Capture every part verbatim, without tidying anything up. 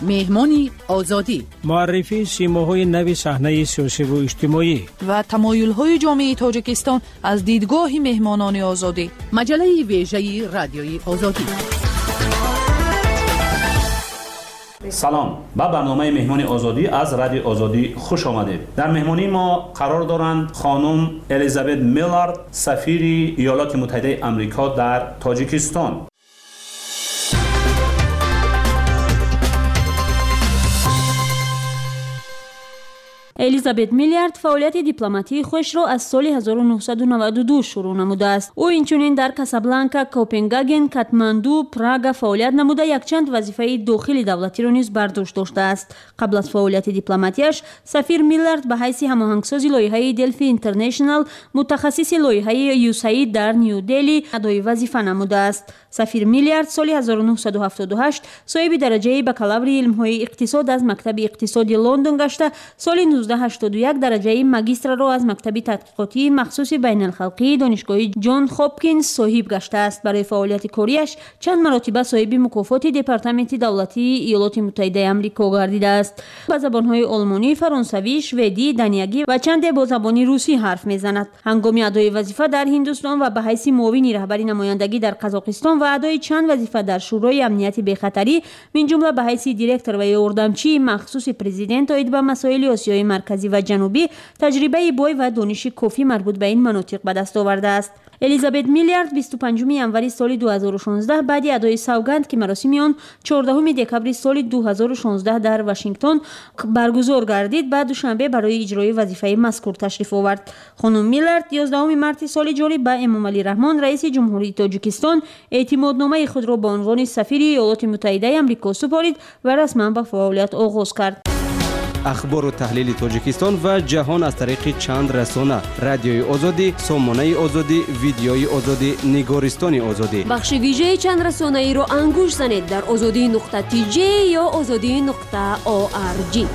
مهمانی آزادی، معرفی سیماهای نو صحنه سیاسی و اجتماعی و تمایل‌های جامعه تاجیکستان از دیدگاه مهمانان آزادی. مجله ویژه رادیوی آزادی. سلام، با برنامه مهمان آزادی از رادیو آزادی خوش آمدید. در مهمانی ما قرار دارند خانم الیزابت میلارد، سفیر ایالات متحده آمریکا در تاجیکستان. الیزابت میلارد فعالیت دیپلماتی خودش را از سال هزار و نهصد و نود و دو شروع نموده است. او اینچنین در کاسابلانکا، کوپنهاگن، کاتماندو، پراگ فعالیت نموده یکچند وظیفه داخلی دولتی را نیز بر دوش داشته است. قبل از فعالیت دیپلماتیش، سفیر میلارد به حیث هماهنگساز لایحه دلفی اینترنشنال، متخصص لایحه یوساید در نیو دلی ادای وظیفه نموده است. سفیر میلارد سال هزار و نهصد و هفتاد و هشت صاحب درجه بکالوری علم‌های اقتصاد از مکتب اقتصادی لندن گشته، سال نوزده هشتاد و یک درجه ماگیستر را از مکتب تحقیقاتی مخصوص بین الخلقی دانشگاه جان هاپکینز صاحب گشته است. برای فعالیت کاریش چند مرتبه صاحب مکافات دپارتمنت دولتی ایالات متحده آمریکا گردیده است. با زبان‌های آلمانی، فرانسوی، شوئدی، دانیایی و چند با زبان روسی حرف می‌زند. هنگام ادای وظیفه در هندوستان و به حیث معاون رهبری نمایندگی در قزاقستان و ادای چند وظیفه در شورای امنیت بی‌خطری، من جمله به حیث دیرکتور و یاردمچی مخصوص پرزیدنت اید به مسائل آسیای مرکزی و جنوبی، تجربه بای و دانش کافی مربوط به این مناطق به دست آورده است. الیزابت میلارد بیست و پنجم ژانویه سال دو هزار و شانزده بعد ادای سوگند که مراسم آن چهاردهم دکبر سال دو هزار و شانزده در واشنگتن برگزار گردید، بعد دوشنبه برای اجرای وظیفه مذکور تشریف آورد. خانم میلارد یازدهم مارس سال جاری به امامعلی رحمان رئیس جمهوری تاجیکستان اعتمادنامه خود را به عنوان سفیر ایالات متحده آمریکا سپارید و رسما به فعالیت آغاز کرد. اخبار و تحلیل تاجیکستان و جهان از طریق چند رسانه: رادیوی آزادی، سامانه آزادی، ویدیوی آزادی، نگارستان آزادی. بخش ویژه چند رسانه ای را انگوش زنید در آزادی نقطه تی جی یا آزادی نقطه او آر جی.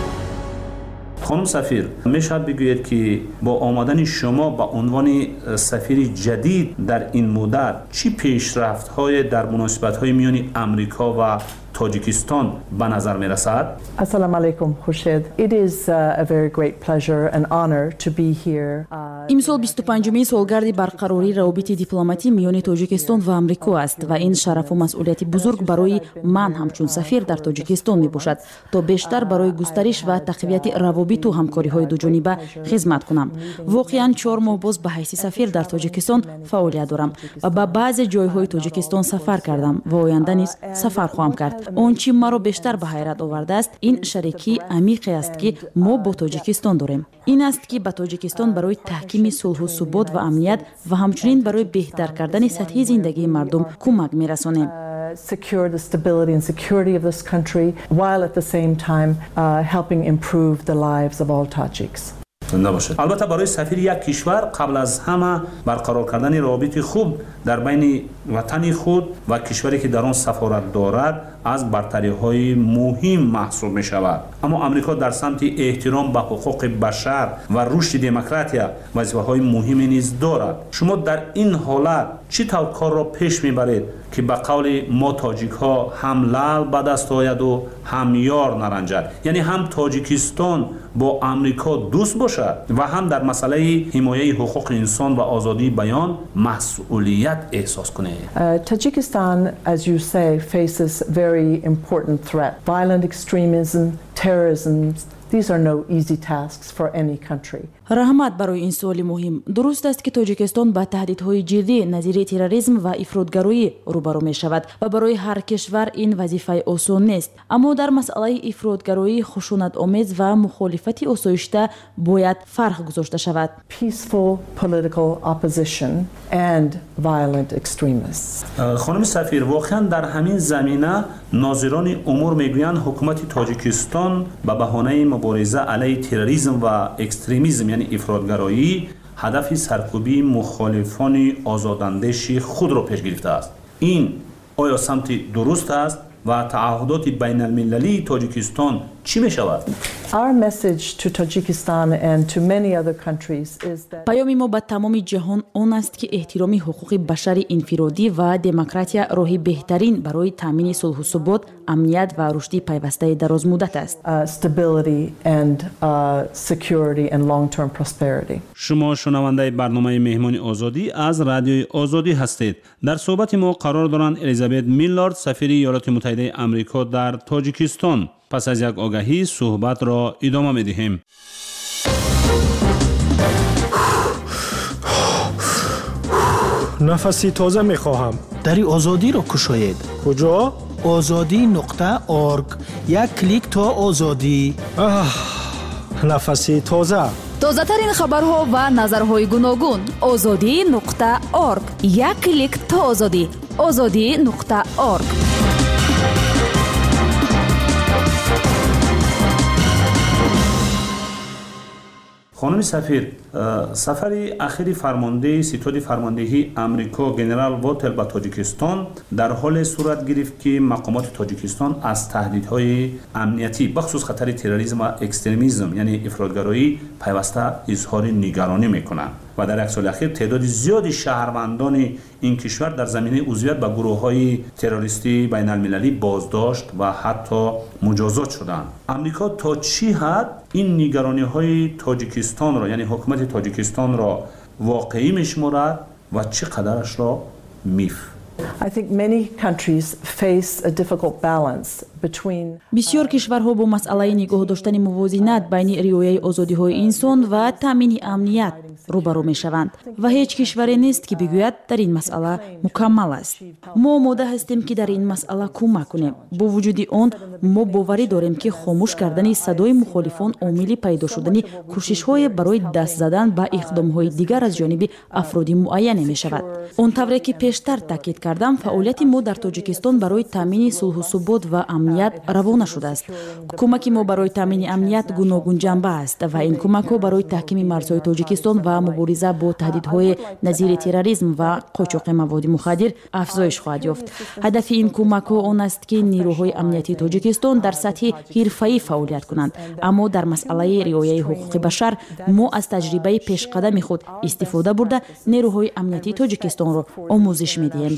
خانم سفیر، میشد بگویید که با آمدن شما به عنوان سفیر جدید در این مدت چی پیشرفت‌های در مناسبت‌های میان آمریکا و تاجیکستان به نظر می رسد؟ السلام علیکم خورشید. It is a very great pleasure and honor to be here. امسال بیست و پنجمین سالگرد برقراری روابط دیپلماتی میان تاجیکستان و آمریکا است و این شرف و مسئولیت بزرگ برای من همچون سفیر در تاجیکستان می باشد تا بیشتر برای گسترش و تقویت روابط و همکاری‌های دوجانبه خدمت کنم. واقعاً چهار ماه باز به حیث سفیر در تاجیکستان فعالیت دارم و به بعضی جای‌های تاجیکستان سفر کردم و آینده نیز سفر خواهم کرد. آنچه مرا بیشتر به حیرت آورده است این شریکی عمیقی است که ما با تاجیکستان داریم. این است که به تاجیکستان برای تحکیم صلح و ثبات و امنیت و همچنین برای بهتر کردن سطح زندگی مردم کمک می‌رسانیم. secure the stability and security of this country while at the same time uh, helping improve the lives of all Tajiks. نباشد. البته برای سفیر یک کشور قبل از همه برقرار کردن روابط خوب در بین وطن خود و کشوری که در آن سفارت دارد از برتری‌های مهم محسوب می شود. اما آمریکا در سمت احترام به حقوق بشر و رشد دموکراتیا وظیفه‌های مهمی نیز دارد. شما در این حالت چه طور کار را پیش میبرید که به قول ما تاجیک ها هم لعل به دست آید و هم یار نرنجد، یعنی هم تاجیکستان با آمریکا دوست باشد و هم در مسئله حمایت حقوق انسان و آزادی بیان مسئولیت احساس کنه. Tajikistan, as you say, faces very important threat. Violent extremism, terrorism. These are no easy tasks for any country. رحمت برای این سوال مهم. درست است که تاجیکستان با تهدیدهای جدی نظیر تروریسم و افراطگرایی روبرو می شود و برای هر کشور این وظیفه آسان نیست. اما در مسئله افراطگرایی خشونت آمیز و مخالفت آسایشته باید فرق گذاشته شود. Peaceful political opposition and violent extremists. خانم سفیر، واقعا در همین زمینه ناظران امور میگویند حکومت تاجیکستان به بهانه مبارزه علیه تروریسم و اکستریمیسم یعنی افراطگرایی هدف سرکوبی مخالفان آزاداندیش خود را پیش گرفته است. این آیا سمت درست است و تعهدات بین المللی تاجیکستان چی می شود؟ Our message to Tajikistan and to many other countries is that پیام ما به تمام جهان آن است که احترام حقوق بشر انفرادی و دموکراسی راه بهترین برای تامین صلح و ثبات، امنیت و رشد پیوسته دراز مدت است. uh, stability and uh, security and long-term prosperity. شما شنونده برنامه مهمان آزادی از رادیوی آزادی هستید. در صحبت ما قرار دارند الیزابت میلارد، سفیر ایالات متحده آمریکا در تاجیکستان. پس از یک آگهی صحبت را ادامه می‌دهیم. نفسی تازه می‌خواهم. دری آزادی را گشایید. کجا؟ آزادی نقطه اورگ. یک کلیک تا آزادی. نفسی تازه. تازه ترین خبرها و نظرهای گوناگون. آزادی نقطه اورگ. یک کلیک تا آزادی. آزادی نقطه اورگ. خانم سفیر، سفر اخیر فرمانده ستاد فرماندهی آمریکا جنرال والتر به تاجیکستان در حال صورت گرفت که مقامات تاجیکستان از تهدیدهای امنیتی بخصوص خطر تروریسم و اکستریمیسم یعنی افراطگرایی پیوسته اظهار نگرانی میکنند و در یک سال اخیر تعداد زیادی شهروندان این کشور در زمینه عضویت به گروه‌های تروریستی بین المللی بازداشت و حتی مجازات شدند. آمریکا تا چی حد این نگرانی‌های تاجیکستان را یعنی حکومت تاجیکستان را واقعی می‌شمارد و چقدرش را میف؟ I think many countries face a difficult balance between بسیار کشورها با مسئله نگاه داشتن موازنت بین رعایت آزادی‌های انسان و تامین امنیت روبرو می‌شوند و هیچ کشوری نیست که بگوید در این مسئله مکمل است. ما آماده هستیم که در این مسئله کمک کنیم. با وجود آن ما باوری داریم که خاموش کردن صدای مخالفان عامل پیدا شدن کوشش‌های برای دست زدن به اقدام‌های دیگر از جانب افراد معین می‌شود. آنطوری که پیشتر تاکید کردم فعالیت ما در تاجیکستان برای تامین صلح و ثبات و امنیت روانه شده است. کمک ما برای تامین امنیت گوناگون جنبه است و این کمک‌ها برای تحکیم مرزهای تاجیکستان و مبارزه با تهدیدهای نظیر تروریسم و قاچاق مواد مخدر افزایش خواهد یافت. هدف این کمک‌ها آن است که نیروهای امنیتی تاجیکستان در سطح حرفه‌ای فعالیت کنند، اما در مسئله رعایت حقوق بشر ما از تجربه پیشقدم خود استفاده برده نیروهای امنیتی تاجیکستان را آموزش می‌دهیم.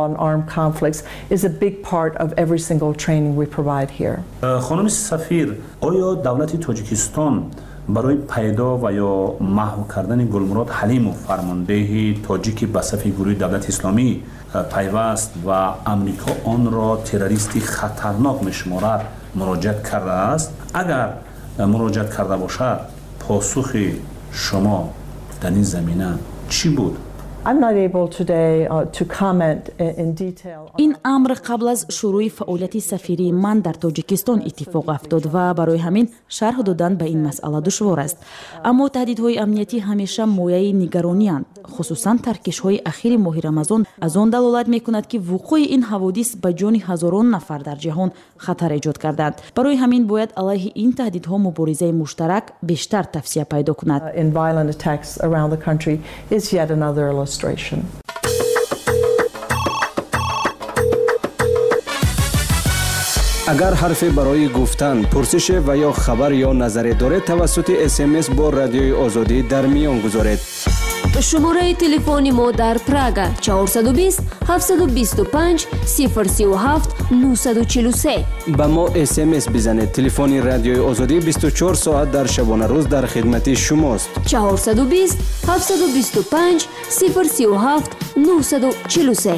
خانم سفیر، آیا دولت تاجیکستان برای پیدا و یا محو کردن گلمراد حلیم و فرمانده تاجیک به صف گروه دولت اسلامی پیوست و آمریکا آن را تروریستی خطرناک می‌شمارد مراجعت کرده است؟ اگر مراجعت کرده باشد پاسخ شما در این زمینه چی بود؟ I'm not able today uh, to comment in detail. این امر قبل از شروع فعالیت سفیری من در تاجیکستان اتفاق افتاد و برای همین شرح دادن به این مسئله دشوار است. اما تهدیدهای امنیتی همیشه مایه نگرانی اند. خصوصا ترکش‌های اخیر ماه رمضان از آن دلالت می‌کند که وقوع این حوادث به جان هزاران نفر در جهان خطر ایجاد کردند. برای همین باید علیه این تهدیدها مبارزه مشترک بیشتر توسعه پیدا کند. Uh, in violent attacks around the country is yet another illustration. اگر حرفی برای گفتن، پرسش و یا خبر یا نظری دارید توسط اس ام اس با رادیوی آزادی در میان گذارید. شماره تلفن ما در پراگ چهارصد و بیست هفتصد و بیست و پنج صفر سه و هفت نهصد و چهل و سه. به ما اس ام اس بزنید. تلفن رادیوی آزادی بیست و چهار ساعت در شبانه روز در خدمت شماست. چهارصد و بیست هفتصد و بیست و پنج صفر سه و هفت نهصد و چهل و سه.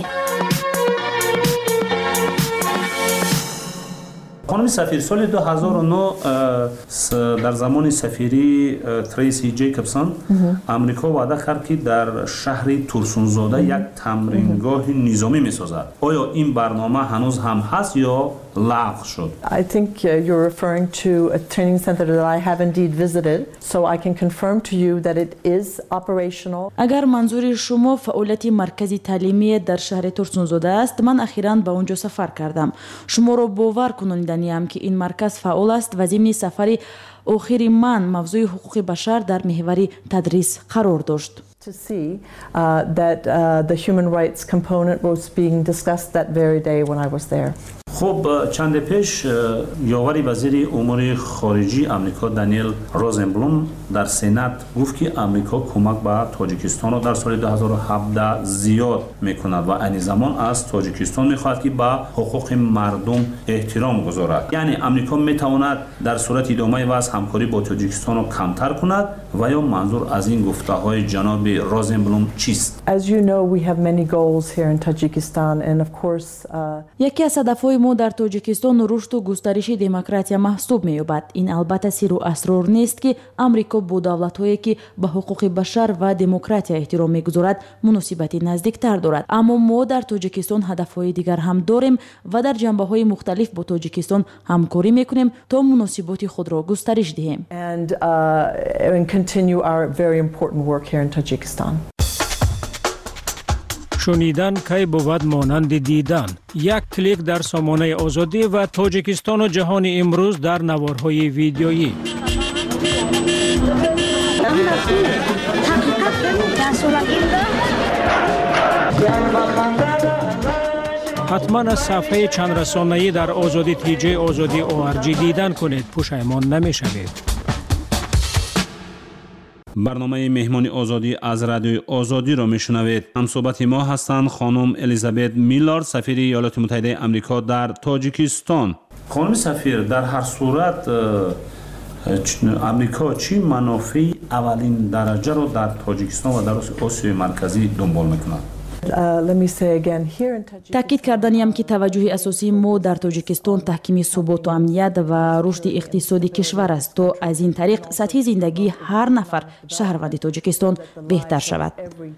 خانم سفیر، سال دو هزار و نه در زمان سفیری تریسی جیکبسون آمریکا وعده کرد که در شهر تورسونزاده یک تمرینگاه نظامی می‌سازد. آیا این برنامه هنوز هم هست یا لغو شد؟ I think uh, you're referring to a training center that I have indeed visited, so I can confirm to you that it is operational. اگر منظور شما فعالیت مرکزی تعلیمی در شهر تورسونزاده است، من اخیراً به اونجا سفر کردم. شما را باور کنانیدنیم که این مرکز فعال است و ضمن سفری آخری من موضوع حقوق بشر در محور تدریس قرار داشت. To see uh, that uh, the human rights component was being discussed that very day when I was there. خب چند پیش یاور وزیر امور خارجی آمریکا دانیل روزنبلوم در سنات گفت که آمریکا کمک به تاجیکستان را در سال دو هزار و هفده زیاد میکند و این زمان از تاجیکستان میخواهد که به حقوق مردم احترام گذارد. یعنی آمریکا میتواند در صورت ادامه وضع همکاری با تاجیکستان را کمتر کند و یا منظور از این گفته های جناب روزنبلوم چیست؟ As you know, we have many goals here in Tajikistan and of course uh... یکی از هدف‌های ما در تاجیکستان رشد و گسترش دموکراسی محسوب می‌یابد. این البته سر و اسرار نیست که آمریکا با دولت‌هایی که به حقوق بشر و دموکراسی احترام می‌گذارد مناسبتی نزدیک‌تر دارد. اما ما در تاجیکستان هدف‌های دیگر هم داریم و در جنبه‌های مختلف با تاجیکستان همکاری می‌کنیم تا مناسبات خود را گسترش دهیم. And uh, and continue our very important work here in Tajikistan. شنیدن کی بود مانند دیدن. یک کلیک در سامانه آزادی و تاجیکستان و جهان امروز در نوارهای ویدیویی. حتما از صفحه چند رسانه‌ای در آزادی تیجی آزادی او ار جی دیدن کنید، پشیمان نمی‌شوید. برنامه مهمان آزادی از رادیوی آزادی را میشنوید. همصحبت ما هستند خانم الیزابت میلارد، سفیر ایالات متحده آمریکا در تاجیکستان. خانم سفیر، در هر صورت آمریکا چی منافع اولین درجه را در تاجیکستان و در آسیای مرکزی دنبال میکند؟ تاکید کردنیم که توجه اساسی ما در تاجیکستان تحکیم ثبات و امنیت و رشد اقتصادی کشور است تا از این طریق سطح زندگی هر نفر شهروند تاجیکستان بهتر شود.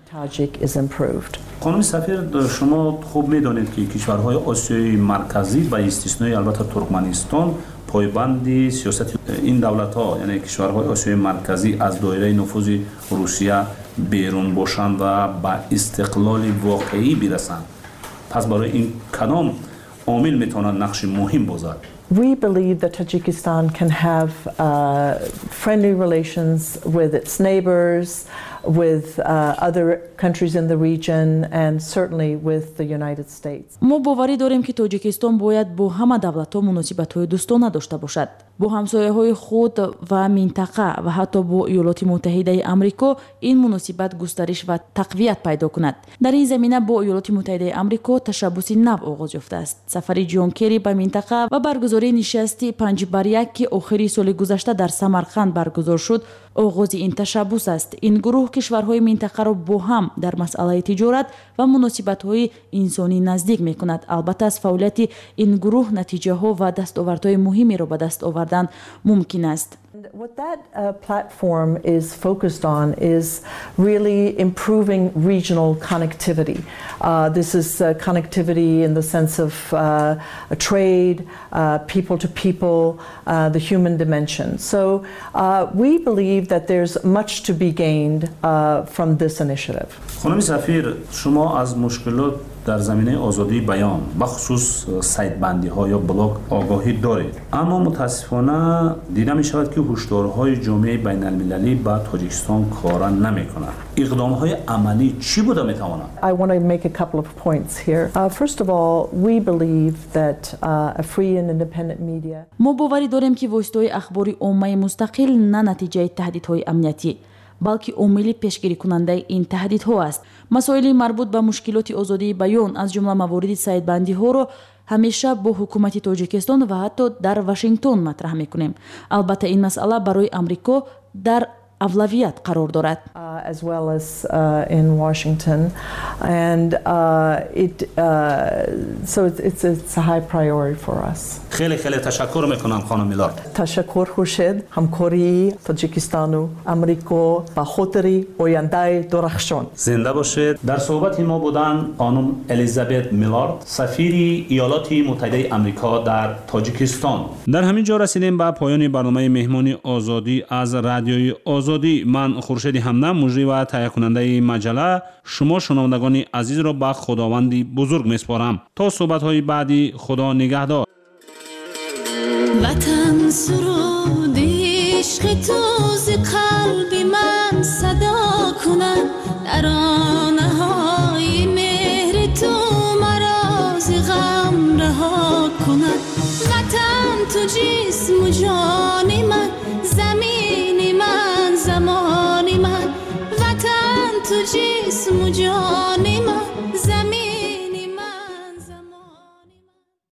خانم سفیر، شما خوب میدانید که کشورهای آسیای مرکزی با استثنای البته ترکمنستان پایبند سیاست این دولت‌ها، یعنی کشورهای آسیای مرکزی، از دایره نفوذ روسیه بیرون باشند و با استقلال واقعی برسند. پس برای این کدام عامل میتواند نقش مهم بازد؟ We believe that Tajikistan can have uh, friendly relations with its neighbors, with uh, other countries in the region and certainly with the United States. ما باوری داریم که تاجیکستان باید با همه دولت‌ها مناسبت‌های دوستانه داشته باشد. با همسایه‌های خود و منطقه و حتی با ایالات متحده آمریکا این مناسبت گسترش و تقویت پیدا کند. در این زمینه با ایالات متحده آمریکا تشبوس نو آغاز یافته است. سفر جان کری به منطقه و برگزاری نشست پنج بر یک که آخر سال گذشته در سمرقند برگزار شد آغاز این تشبوس است. این گروه کشورهای منطقه را با هم در مسئله تجارت و مناسبت‌های انسانی نزدیک می‌کند. البته از فعالیت این گروه نتیجه ها و دستاوردهای مهمی را به دست آوردن ممکن است. What that uh, platform is focused on is really improving regional connectivity. Uh, this is uh, connectivity in the sense of uh, trade, uh, people to people, uh, the human dimension. So uh, we believe that there's much to be gained uh, from this initiative. خانم سفیر، شما از مشکلات در زمینه آزادی بیان بخصوص سایت‌بندی ها یا بلاک آگاهی دارید، اما متاسفانه دیده می شود که هشدارهای جامعه بین المللی با تاجیکستان کار نمی کند. اقدام های عملی چی بوده می تواند؟ I want to make a couple of points here. Uh, first of all, we believe that uh, a free and independent media. ما باوری داریم که واسطه اخباری عامه مستقل نه نتیجه تهدیدهای امنیتی بلکه عامل پیشگیری کننده این تهدیدها است. مسائل مربوط به مشکلات آزادی بیان از جمله موارد سایت‌بندی ها را همیشه با حکومت تاجیکستان و حتی در واشنگتن مطرح میکنیم. البته این مسئله برای آمریکا در اولویت قرار دارد. Uh, as well as uh, in Washington, and uh, it uh, so it's, it's it's a high priority for us. خیلی خیلی تشکر میکنم خانم میلارد. تشکر خورشید. همکاری تاجیکستان و آمریکا به خاطر آینده درخشان. زنده باشید. در صحبت ما بودن خانم الیزابت میلارد، سفیر ایالات متحده آمریکا در تاجیکستان. در همین جا رسیدیم به پایان برنامه مهمانی آزادی از رادیوی آزادی. من خورشید همدم، مجری و تهیه کننده مجله، شما شنوندگان عزیز را به خداوندی بزرگ میسپارم. تا صحبت های بعدی، خدا نگهدار. وطن سرود عشق تو ز قلب من صدا کنم، در آن